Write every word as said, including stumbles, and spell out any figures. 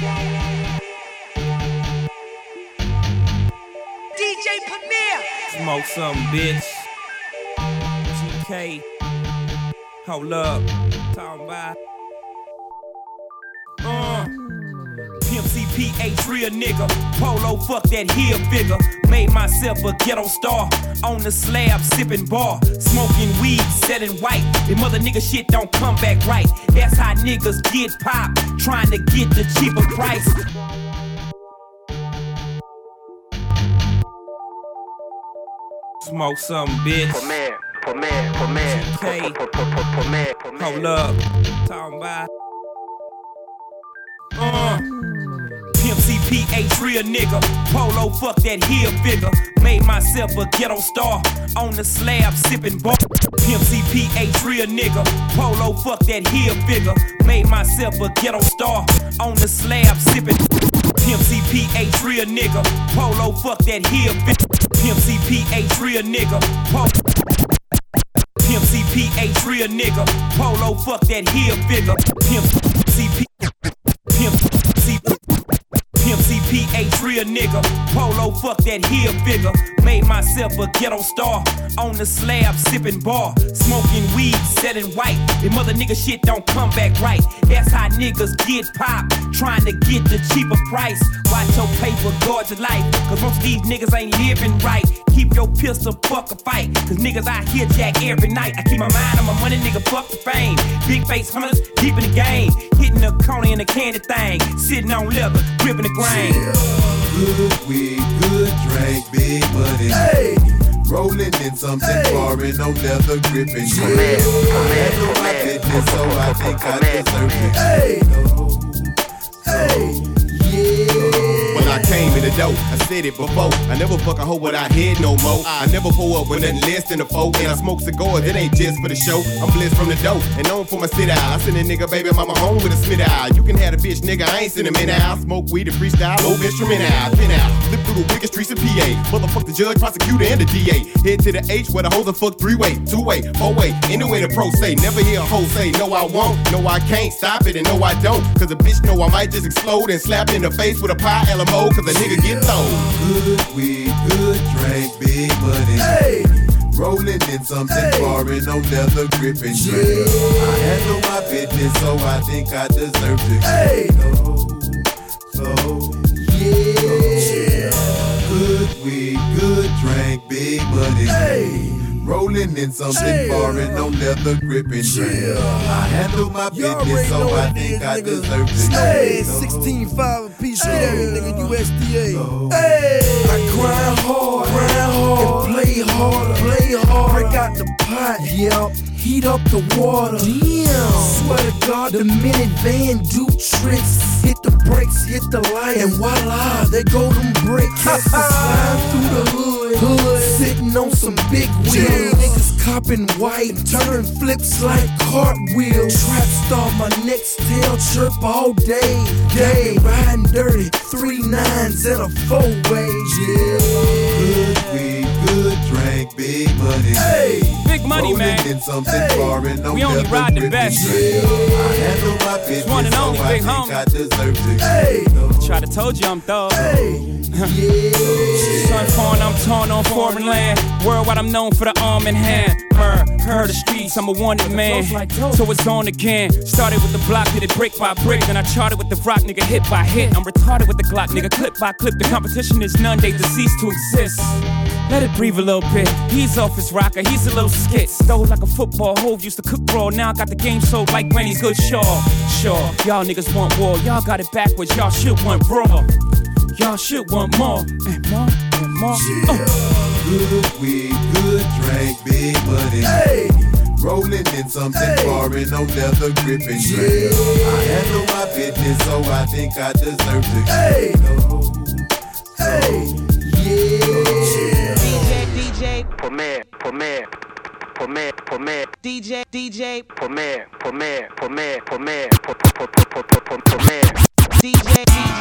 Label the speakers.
Speaker 1: D J Premier.
Speaker 2: Smoke something, bitch. G K. Hold up. Talking about. Uh. Pimp C P H real nigga. Polo fuck that heel figure. Made myself a ghetto star. On the slab sipping bar. Smoking weed, selling white. The mother nigga shit don't come back right. That's how niggas get popped. Trying to get the cheaper price. Smoke something, bitch.
Speaker 3: Premier, Premier, Premier,
Speaker 2: G K.
Speaker 3: Premier,
Speaker 2: Hold up. Talking about. Uh. Pimp C P H real nigga. Polo fuck that heel figure. Made myself a ghetto star. On the slab sipping bar. Pimp C P H real nigga. Polo fuck that heel figure. Made myself a ghetto star. On the slab sipping. Pimp C P H real nigga. Polo fuck that heel figure. Pimp C P H real nigga. Polo. Pimp C P H real nigga. Polo fuck that heel figure. Pimp C P. Pimp C P. Pimp C P H real nigga. Polo fuck that heel figure. Made myself a ghetto star. On the slab sipping bar. Smoking weed, selling white. The mother nigga shit don't come back right. That's how niggas get popped. Trying to get the cheaper price. Watch your paper, guard your life. Cause most of these niggas ain't living right. Keep your pistol, fuck a fight. Cause niggas out here jack every night. I keep my mind on my money, nigga, fuck the fame. Big face hunters, deep in the game. Hitting the corner in the candy thing. Sitting on leather, gripping the grain.
Speaker 4: Good weed, good drink, big money. Hey. Rolling in something hey. Foreign, no leather gripping.
Speaker 3: Premier, Premier,
Speaker 4: Handle my business, so I think I deserve it.
Speaker 5: Hey. Hey. Yeah.
Speaker 6: When I came in the dope, I said it before. I never fuck a hoe without head no more. I never pull up with nothing less than a four. And I smoke cigars, it ain't just for the show. I'm blessed from the dope and known for my sit out. I send a nigga baby mama home with a Smith out. You can have a bitch, nigga, I ain't sending men out. Smoke weed and freestyle, low instrument out. Pin out, flip through the biggest streets of P A. Motherfuck the judge, prosecutor, and the D A. Head to the H where the hoes are fuck three-way, two-way, four-way. Anyway the pro say, never hear a hoe say, no I won't, no I can't, stop it and no I don't. Cause a bitch know I might just explode and slap in the face with a pie L M O. Cause a nigga get thrown.
Speaker 4: Good weed, good drink, big money. Hey. Rolling in something hey. Foreign, no leather gripping. Yeah. I handle my business, so I think I deserve it. Hey. So, so yeah. So, good weed, good drink, big money. Hey. Rolling in something yeah. Foreign, no leather gripping. Yeah. I handle my business, so I think I deserve it.
Speaker 5: Hey, sixteen five a piece, get every nigga U S D A.
Speaker 4: So,
Speaker 5: hey, I grind hard, grind hard, and play hard, play hard. Break out the pot, yep. Heat up the water. Damn. Swear to God, the minivan do tricks. Hit the brakes, hit the light, and voila, there go them bricks. Slide through the hood, hood, sitting on some big wheels. Niggas copping white, turn flips like cartwheels. Trap star, my next tail chirp all day. Day riding dirty, three nines and a four way. Yeah.
Speaker 4: Good weed, good drink, big money.
Speaker 5: Hey.
Speaker 2: Big money, man.
Speaker 4: In something hey. Foreign, no
Speaker 2: we only ride the best.
Speaker 4: Yeah. I handle my business,
Speaker 2: one and only,
Speaker 4: so
Speaker 2: big
Speaker 4: I
Speaker 2: homie.
Speaker 4: think I deserve it.
Speaker 5: Hey.
Speaker 2: Try to told you I'm thug.
Speaker 5: Hey. Yeah.
Speaker 2: Son foreign, I'm torn on foreign land. Worldwide, I'm known for the arm in hand. Murr, heard the streets, I'm a wanted man. So it's on again. Started with the block, did it brick by brick. Then I charted with the rock, nigga, hit by hit. I'm retarded with the Glock, nigga, clip by clip. The competition is none, they deceased to exist. Let it breathe a little bit. He's off his rocker, he's a little skit. Stole like a football, Hove used to cook raw. Now I got the game sold like Granny's good Shaw. Sure, y'all niggas want war. Y'all got it backwards, y'all should want raw. Y'all should want more and more and more.
Speaker 4: Yeah. Uh. Good weed, good drink, big money. Hey. Rolling in something hey. Foreign, no leather gripping. Yeah. I handle my business, so I think I deserve it.
Speaker 5: Hey. So, hey. Yeah.
Speaker 1: D J, D J,
Speaker 3: Premier, Premier, Premier, Premier,
Speaker 1: D J, D J,
Speaker 3: Premier, Premier, Premier, Premier, Premier, Premier,
Speaker 1: D J, D J.